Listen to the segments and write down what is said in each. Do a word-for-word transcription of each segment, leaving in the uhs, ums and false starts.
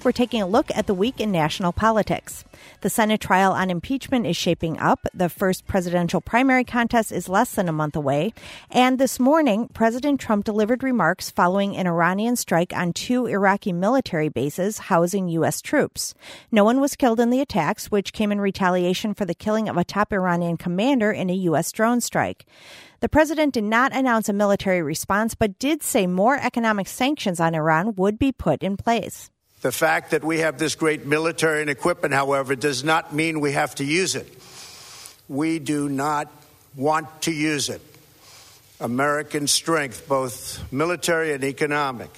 we're taking a look at the week in national politics. The Senate trial on impeachment is shaping up. The first presidential primary contest is less than a month away. And this morning, President Trump delivered remarks following an Iranian strike on two Iraqi military bases housing U S troops. No one was killed in the attacks, which came in retaliation for the killing of a top Iranian commander in a U S drone strike. The president did not announce a military response, but did say more economic sanctions on Iran would be put in place. The fact that we have this great military and equipment, however, does not mean we have to use it. We do not want to use it. American strength, both military and economic,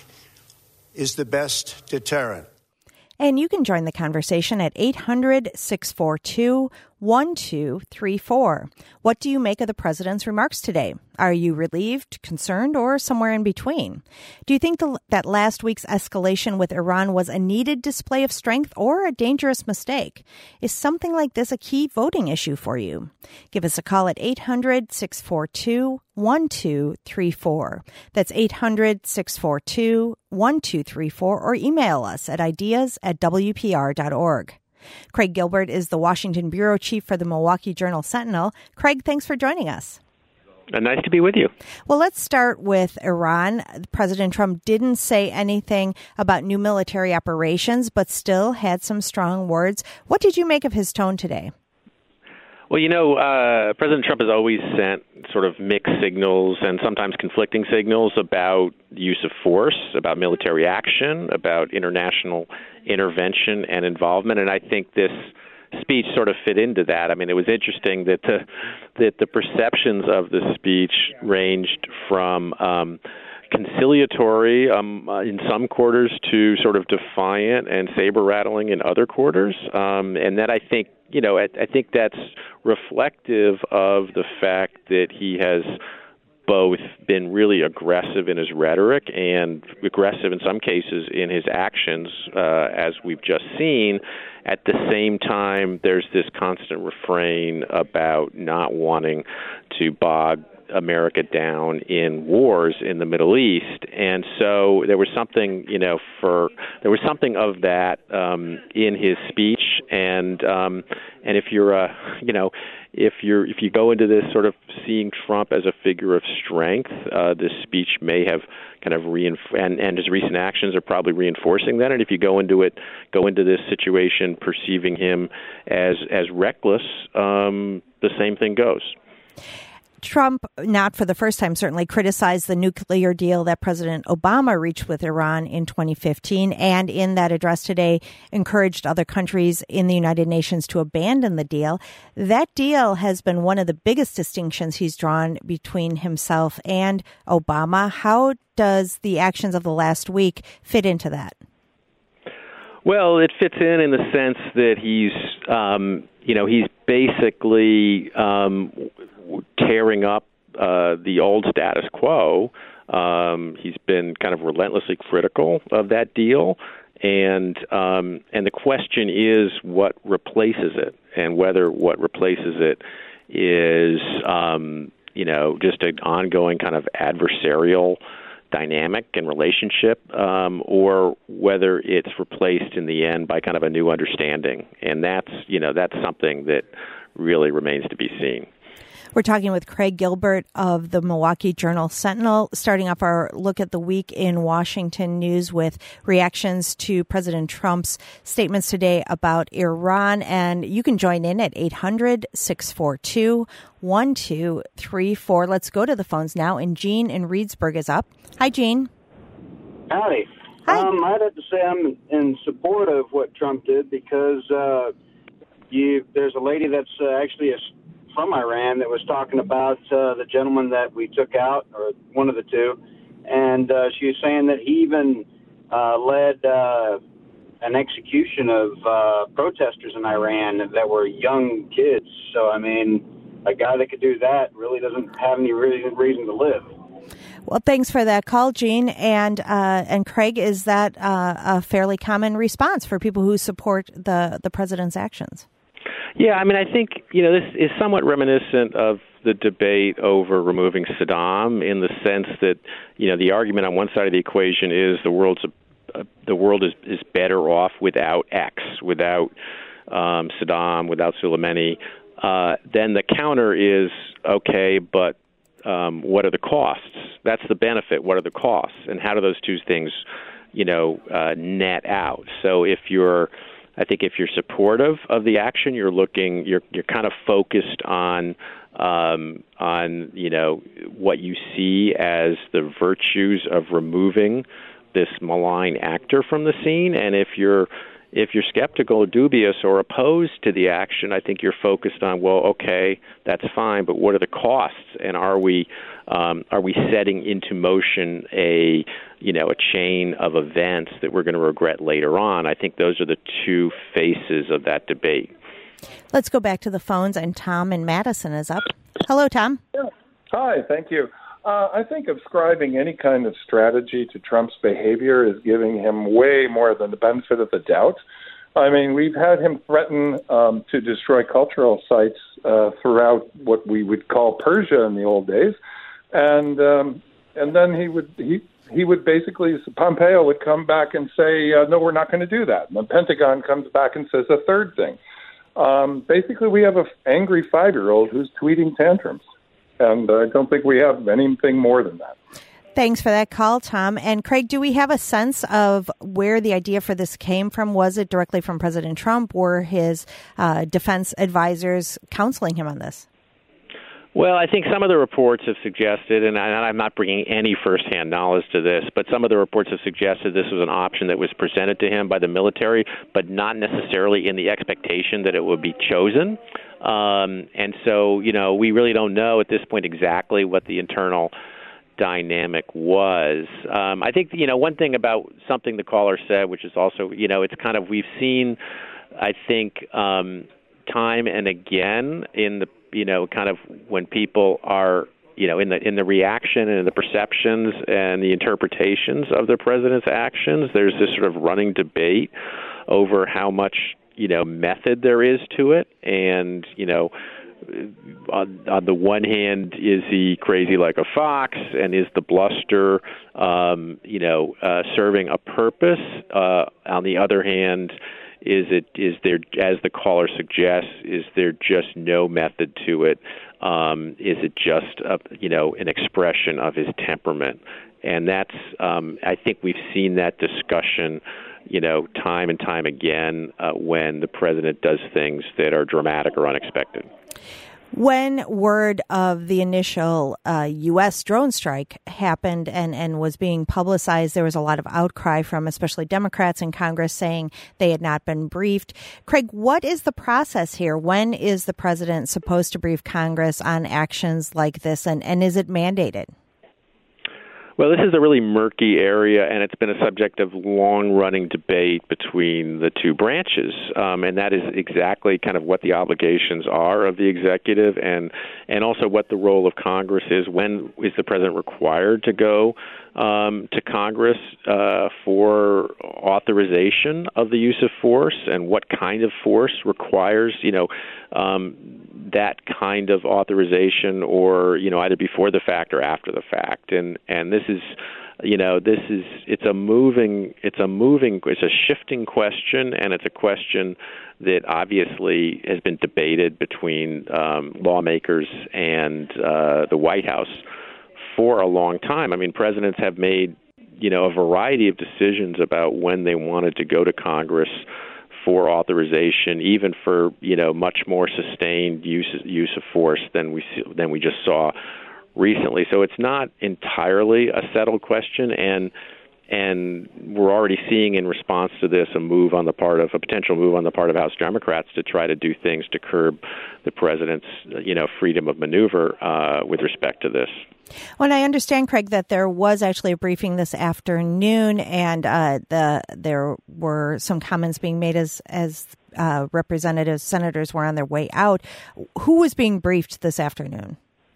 is the best deterrent. And you can join the conversation at eight hundred, six four two, one two three four. What do you make of the president's remarks today? Are you relieved, concerned, or somewhere in between? Do you think the, that last week's escalation with Iran was a needed display of strength or a dangerous mistake? Is something like this a key voting issue for you? Give us a call at eight hundred, six four two, one two three four. That's eight hundred, six four two, one two three four, or email us at ideas at w p r dot org. Craig Gilbert is the Washington bureau chief for the Milwaukee Journal-Sentinel. Craig, thanks for joining us. Uh, nice to be with you. Well, let's start with Iran. President Trump didn't say anything about new military operations, but still had some strong words. What did you make of his tone today? Well, you know, uh, President Trump has always sent sort of mixed signals and sometimes conflicting signals about the use of force, about military action, about international intervention and involvement. And I think this speech sort of fit into that. I mean, it was interesting that the, that the perceptions of the speech ranged from um, conciliatory um, uh, in some quarters to sort of defiant and saber-rattling in other quarters. Um, and that I think, you know, I, I think that's reflective of the fact that he has both been really aggressive in his rhetoric and aggressive in some cases in his actions, uh, as we've just seen. At the same time, there's this constant refrain about not wanting to bog America down in wars in the Middle East. And so there was something, you know, for there was something of that um, in his speech. And um, and if you're a, you know, if you're if you go into this sort of seeing Trump as a figure of strength, uh, this speech may have kind of reinf- and, and his recent actions are probably reinforcing that. And if you go into it, go into this situation perceiving him as as reckless, um, the same thing goes. Trump, not for the first time, certainly criticized the nuclear deal that President Obama reached with Iran in twenty fifteen, and in that address today encouraged other countries in the United Nations to abandon the deal. That deal has been one of the biggest distinctions he's drawn between himself and Obama. How does the actions of the last week fit into that? Well, it fits in in the sense that he's, um, you know, he's basically um, tearing up uh, the old status quo. Um, he's been kind of relentlessly critical of that deal, and um, and the question is what replaces it, and whether what replaces it is, um, you know, just an ongoing kind of adversarial dynamic and relationship, um, or whether it's replaced in the end by kind of a new understanding. And that's, you know, that's something that really remains to be seen. We're talking with Craig Gilbert of the Milwaukee Journal-Sentinel, starting off our look at the week in Washington news with reactions to President Trump's statements today about Iran. And you can join in at eight hundred, six four two, one two three four. Let's go to the phones now. And Jean in Reedsburg is up. Hi, Jean. Howdy. Hi. Um, I'd have to say I'm in support of what Trump did because uh, you, there's a lady that's uh, actually a from Iran that was talking about uh, the gentleman that we took out, or one of the two, and uh, she was saying that he even uh, led uh, an execution of uh, protesters in Iran that were young kids. So, I mean, a guy that could do that really doesn't have any reason, reason to live. Well, thanks for that call, Jean. And uh, and Craig, is that uh, a fairly common response for people who support the, the president's actions? Yeah, I mean, I think, you know, this is somewhat reminiscent of the debate over removing Saddam in the sense that, you know, the argument on one side of the equation is the world's uh, the world is, is better off without X, without um, Saddam, without Soleimani, uh, then the counter is, okay, but um, what are the costs? That's the benefit. What are the costs? And how do those two things, you know, uh, net out? So if you're, I think if you're supportive of the action, you're looking, you're you're kind of focused on, um, on you know, what you see as the virtues of removing this malign actor from the scene. And if you're if you're skeptical, dubious, or opposed to the action, I think you're focused on, well, okay, that's fine, but what are the costs? And are we um, are we setting into motion a you know a chain of events that we're going to regret later on? I think those are the two faces of that debate. Let's go back to the phones, and Tom in Madison is up. Hello, Tom. Yeah. Hi, thank you. Uh, I think ascribing any kind of strategy to Trump's behavior is giving him way more than the benefit of the doubt. I mean, we've had him threaten um, to destroy cultural sites uh, throughout what we would call Persia in the old days, and um, and then he would he he would basically Pompeo would come back and say, uh, no, we're not going to do that. And the Pentagon comes back and says a third thing. Um, basically, we have an angry five-year-old who's tweeting tantrums. And I don't think we have anything more than that. Thanks for that call, Tom. And Craig, do we have a sense of where the idea for this came from? Was it directly from President Trump or his uh, defense advisors counseling him on this? Well, I think some of the reports have suggested, and I'm not bringing any firsthand knowledge to this, but some of the reports have suggested this was an option that was presented to him by the military, but not necessarily in the expectation that it would be chosen. Um, and so, you know, we really don't know at this point exactly what the internal dynamic was. Um, I think, you know, one thing about something the caller said, which is also, you know, it's kind of, we've seen, I think, um, time and again in the, you know, kind of when people are, you know, in the in the reaction and the perceptions and the interpretations of the president's actions, there's this sort of running debate over how much, you know, method there is to it. And, you know, on, on the one hand, is he crazy like a fox? And is the bluster, um, you know, uh, serving a purpose? Uh, on the other hand, is it is there, as the caller suggests, is there just no method to it? Um, is it just, a, you know, an expression of his temperament? And that's, um, I think we've seen that discussion, you know, time and time again uh, when the president does things that are dramatic or unexpected. When word of the initial uh, U S drone strike happened and, and was being publicized, there was a lot of outcry from especially Democrats in Congress saying they had not been briefed. Craig, what is the process here? When is the president supposed to brief Congress on actions like this, and, and is it mandated? Well, this is a really murky area, and it's been a subject of long-running debate between the two branches, um, and that is exactly kind of what the obligations are of the executive, and and also what the role of Congress is. When is the president required to go um, to Congress uh, for authorization of the use of force, and what kind of force requires, you know, um, that kind of authorization, or, you know, either before the fact or after the fact. And and this is, you know, this is, it's a moving, it's a moving, it's a shifting question, and it's a question that obviously has been debated between um, lawmakers and uh, the White House for a long time. I mean, presidents have made, you know, a variety of decisions about when they wanted to go to Congress for authorization, even for, you know, much more sustained use use of force than we see, than we just saw recently. So it's not entirely a settled question, and and we're already seeing in response to this a move on the part of a potential move on the part of House Democrats to try to do things to curb the president's, you know, freedom of maneuver uh, with respect to this. Well, I understand, Craig, that there was actually a briefing this afternoon, and uh, the there were some comments being made as as uh, representatives, senators were on their way out. Who was being briefed this afternoon?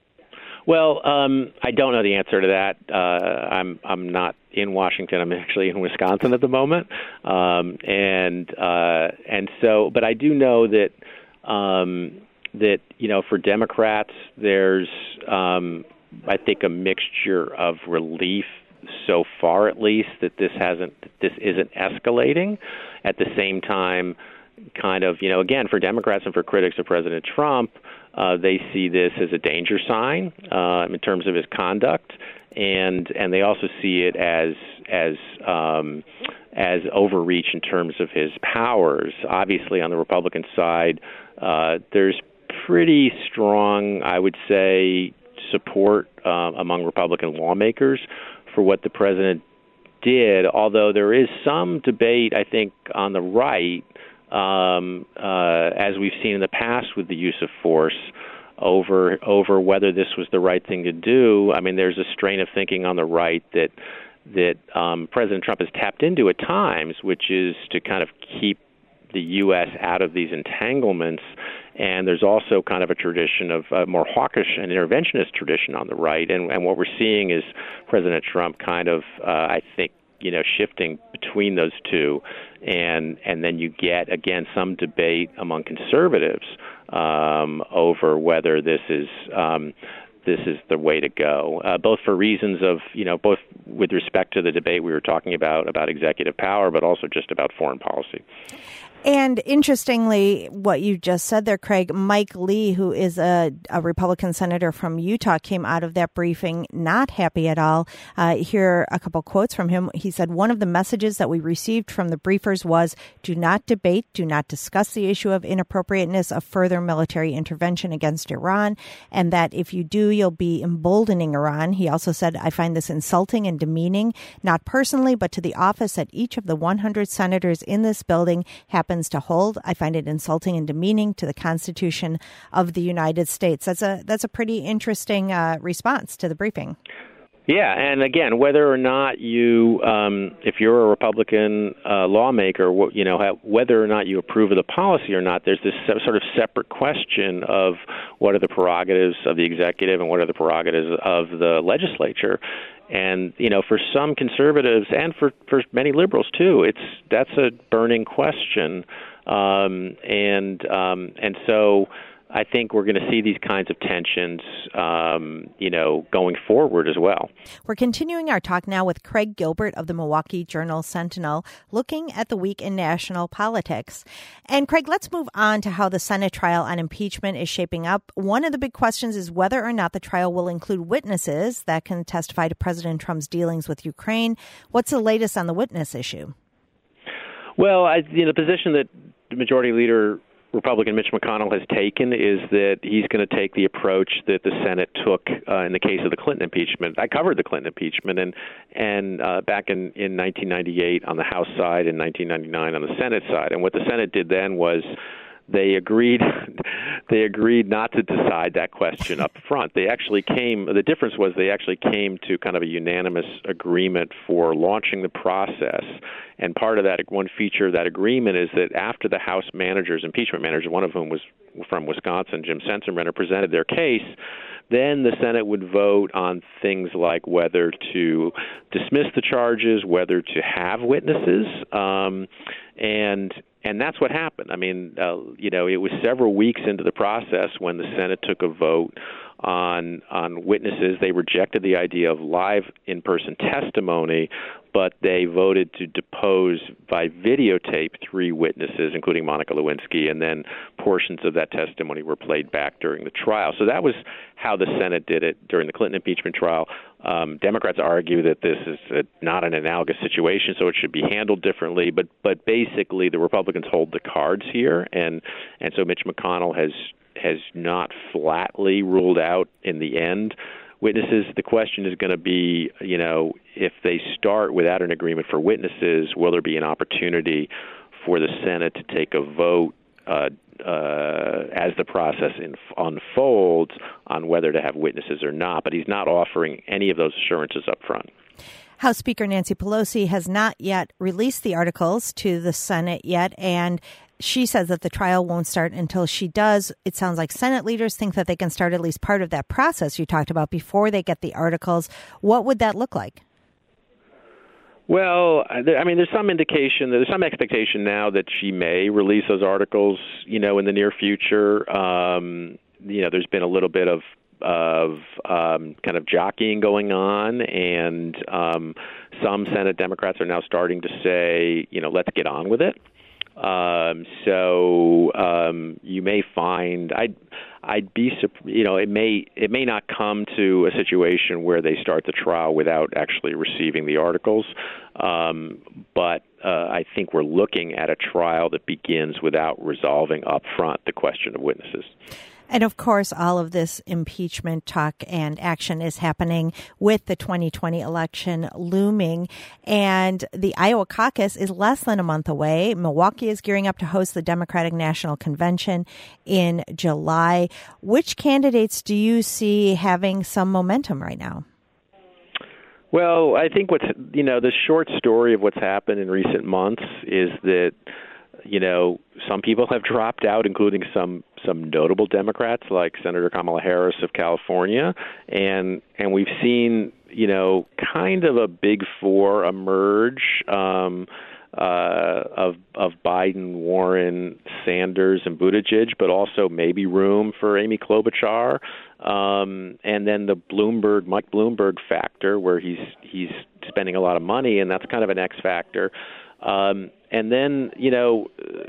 Well, um, I don't know the answer to that. Uh, I'm I'm not in Washington. I'm actually in Wisconsin at the moment, um, and uh, and so, but I do know that um, that you know, for Democrats, there's um, I think a mixture of relief so far, at least, that this hasn't, that this isn't escalating. At the same time, kind of, you know, again, for Democrats and for critics of President Trump, uh, they see this as a danger sign uh, in terms of his conduct, and and they also see it as as um, as overreach in terms of his powers. Obviously, on the Republican side, uh, there's pretty strong, I would say, support uh, among Republican lawmakers for what the president did, although there is some debate, I think, on the right, um, uh, as we've seen in the past with the use of force, over over whether this was the right thing to do. I mean, there's a strain of thinking on the right that that um, President Trump has tapped into at times, which is to kind of keep the U S out of these entanglements. And there's also kind of a tradition of uh, more hawkish and interventionist tradition on the right. And, and what we're seeing is President Trump kind of, uh, I think, you know, shifting between those two. And and then you get, again, some debate among conservatives um, over whether this is um, this is the way to go, uh, both for reasons of, you know, both with respect to the debate we were talking about, about executive power, but also just about foreign policy. And interestingly, what you just said there, Craig, Mike Lee, who is a, a Republican senator from Utah, came out of that briefing not happy at all. Uh, here are a couple quotes from him. He said, one of the messages that we received from the briefers was, do not debate, do not discuss the issue of inappropriateness of further military intervention against Iran, and that if you do, you'll be emboldening Iran. He also said, I find this insulting and demeaning, not personally, but to the office that each of the one hundred senators in this building happens to hold. I find it insulting and demeaning to the Constitution of the United States. That's a that's a pretty interesting uh, response to the briefing. Yeah, and again, whether or not you, um, if you're a Republican uh, lawmaker, you know, whether or not you approve of the policy or not, there's this sort of separate question of what are the prerogatives of the executive and what are the prerogatives of the legislature. And, you know, for some conservatives and for, for many liberals, too, it's that's a burning question. Um, and um, and so I think we're going to see these kinds of tensions, um, you know, going forward as well. We're continuing our talk now with Craig Gilbert of the Milwaukee Journal-Sentinel, looking at the week in national politics. And Craig, let's move on to how the Senate trial on impeachment is shaping up. One of the big questions is whether or not the trial will include witnesses that can testify to President Trump's dealings with Ukraine. What's the latest on the witness issue? Well, I, you know, the position that the Majority Leader Republican Mitch McConnell has taken is that he's going to take the approach that the Senate took uh, in the case of the Clinton impeachment. I covered the Clinton impeachment and and uh, back in, in nineteen ninety-eight on the House side and nineteen ninety-nine on the Senate side. And what the Senate did then was they agreed they agreed not to decide that question up front. They actually came, the difference was they actually came to kind of a unanimous agreement for launching the process. And part of that, one feature of that agreement is that after the House managers, impeachment managers, one of whom was from Wisconsin, Jim Sensenbrenner, presented their case, then the Senate would vote on things like whether to dismiss the charges, whether to have witnesses, um, and and that's what happened. I mean, uh, you know, it was several weeks into the process when the Senate took a vote on on witnesses. They rejected the idea of live in-person testimony, but they voted to depose by videotape three witnesses, including Monica Lewinsky, and then portions of that testimony were played back during the trial. So that was how the Senate did it during the Clinton impeachment trial. Um, Democrats argue that this is a, not an analogous situation, so it should be handled differently. But but basically, the Republicans hold the cards here, and and so Mitch McConnell has has not flatly ruled out in the end witnesses. The question is going to be, you know, if they start without an agreement for witnesses, will there be an opportunity for the Senate to take a vote uh, uh, as the process in, unfolds on whether to have witnesses or not? But he's not offering any of those assurances up front. House Speaker Nancy Pelosi has not yet released the articles to the Senate yet, and she says that the trial won't start until she does. It sounds like Senate leaders think that they can start at least part of that process you talked about before they get the articles. What would that look like? Well, I mean, there's some indication, there's some expectation now that she may release those articles, you know, in the near future. Um, you know, there's been a little bit of of um, kind of jockeying going on, and um, some Senate Democrats are now starting to say, you know, let's get on with it. Um, so um, you may find I'd I'd be you know it may it may not come to a situation where they start the trial without actually receiving the articles, um, but uh, I think we're looking at a trial that begins without resolving up front the question of witnesses. And of course, all of this impeachment talk and action is happening with the twenty twenty election looming. And the Iowa caucus is less than a month away. Milwaukee is gearing up to host the Democratic National Convention in July. Which candidates do you see having some momentum right now? Well, I think what's, you know, the short story of what's happened in recent months is that, you know, some people have dropped out, including some some notable Democrats like Senator Kamala Harris of California, and and we've seen, you know, kind of a big four emerge um, uh, of of Biden, Warren, Sanders, and Buttigieg, but also maybe room for Amy Klobuchar, um, and then the Bloomberg, Mike Bloomberg factor, where he's he's spending a lot of money, and that's kind of an X factor. Um, and then, you know,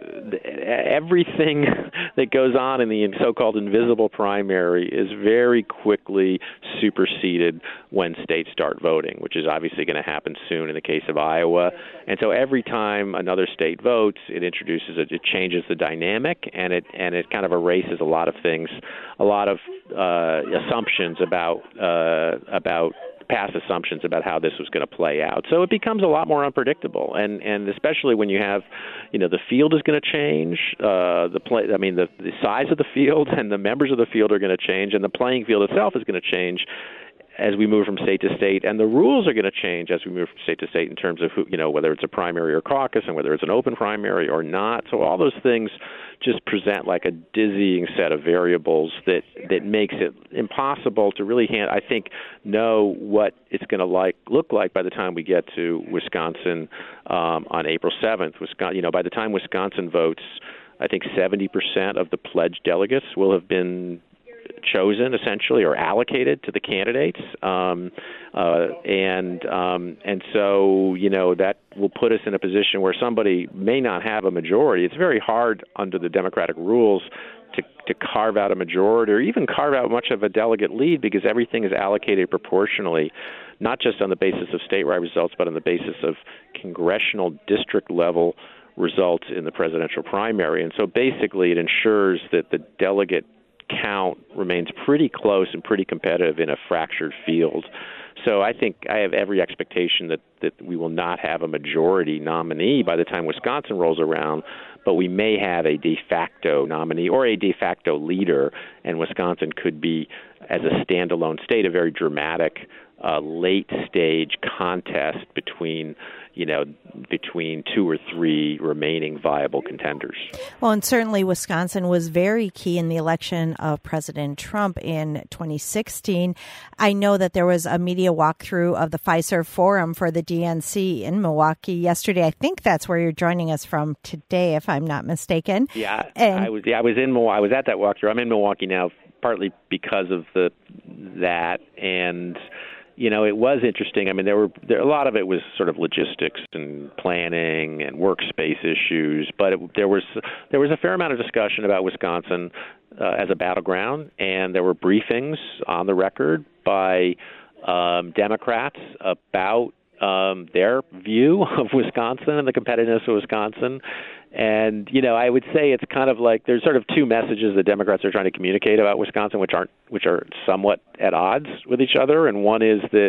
everything that goes on in the so-called invisible primary is very quickly superseded when states start voting, which is obviously going to happen soon in the case of Iowa. And so every time another state votes, it introduces, a, it changes the dynamic, and it and it kind of erases a lot of things, a lot of uh, assumptions about uh, about. past assumptions about how this was going to play out. So it becomes a lot more unpredictable, and and especially when you have, you know, the field is going to change, uh, the play. I mean, the, the size of the field and the members of the field are going to change, and the playing field itself is going to change as we move from state to state, and the rules are going to change as we move from state to state in terms of who, you know, whether it's a primary or caucus, and whether it's an open primary or not. So all those things just present like a dizzying set of variables that that makes it impossible to really, hand, I think, know what it's going to like look like by the time we get to Wisconsin um, on April seventh. Wisconsin, you know, by the time Wisconsin votes, I think seventy percent of the pledged delegates will have been chosen, essentially, or allocated to the candidates, um, uh, and um, and so, you know, that will put us in a position where somebody may not have a majority. It's very hard under the Democratic rules to to carve out a majority or even carve out much of a delegate lead, because everything is allocated proportionally, not just on the basis of statewide results, but on the basis of congressional district level results in the presidential primary. And so basically it ensures that the delegate count remains pretty close and pretty competitive in a fractured field. So I think I have every expectation that, that we will not have a majority nominee by the time Wisconsin rolls around, but we may have a de facto nominee or a de facto leader, and Wisconsin could be, as a standalone state, a very dramatic uh, late-stage contest between you know, between two or three remaining viable contenders. Well, and certainly Wisconsin was very key in the election of President Trump in twenty sixteen. I know that there was a media walkthrough of the Fiserv Forum for the D N C in Milwaukee yesterday. I think that's where you're joining us from today, if I'm not mistaken. Yeah, and- I was. Yeah, I was in. I was at that walkthrough. I'm in Milwaukee now, partly because of the that and. You know, it was interesting. I mean, there were there, a lot of it was sort of logistics and planning and workspace issues, but it, there was there was a fair amount of discussion about Wisconsin uh, as a battleground, and there were briefings on the record by um, Democrats about um, their view of Wisconsin and the competitiveness of Wisconsin. And, you know, I would say it's kind of like there's sort of two messages that Democrats are trying to communicate about Wisconsin, which aren't, which are somewhat at odds with each other. And one is that,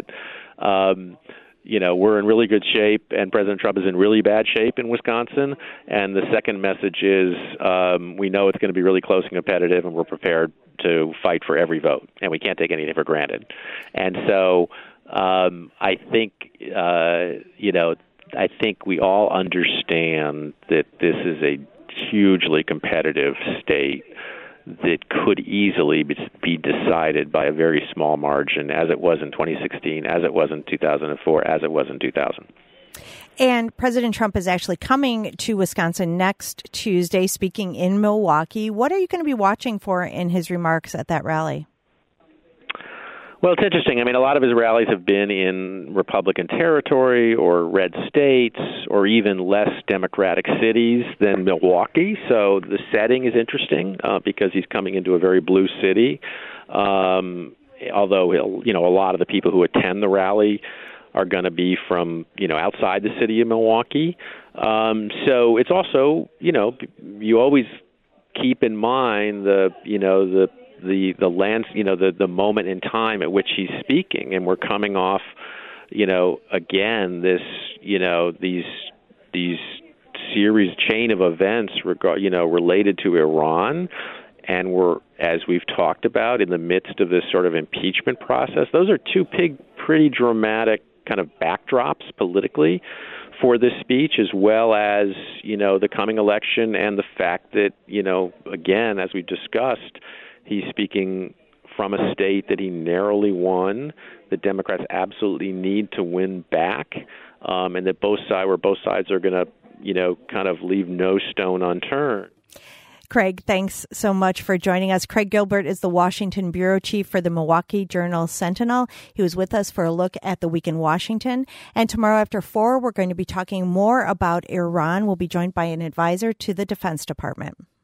um, you know, we're in really good shape and President Trump is in really bad shape in Wisconsin. And the second message is um, we know it's going to be really close and competitive, and we're prepared to fight for every vote, and we can't take anything for granted. And so um, I think, uh, you know, I think we all understand that this is a hugely competitive state that could easily be decided by a very small margin, as it was in twenty sixteen, as it was in two thousand four, as it was in two thousand. And President Trump is actually coming to Wisconsin next Tuesday, speaking in Milwaukee. What are you going to be watching for in his remarks at that rally? Well, it's interesting. I mean, a lot of his rallies have been in Republican territory or red states or even less Democratic cities than Milwaukee. So the setting is interesting uh, because he's coming into a very blue city. Um, although, he'll, you know, a lot of the people who attend the rally are going to be from, you know, outside the city of Milwaukee. Um, so it's also, you know, you always keep in mind the, you know, the the the lands, you know, the the moment in time at which he's speaking, and we're coming off, you know, again this, you know, these these series chain of events regard, you know, related to Iran, and we're, as we've talked about, in the midst of this sort of impeachment process. Those are two big, pretty dramatic kind of backdrops politically for this speech, as well as, you know, the coming election and the fact that, you know, again, as we discussed, he's speaking from a state that he narrowly won, that Democrats absolutely need to win back, um, and that both sides, where both sides are going to, you know, kind of leave no stone unturned. Craig, thanks so much for joining us. Craig Gilbert is the Washington bureau chief for the Milwaukee Journal-Sentinel. He was with us for a look at the week in Washington. And tomorrow after four, we're going to be talking more about Iran. We'll be joined by an advisor to the Defense Department.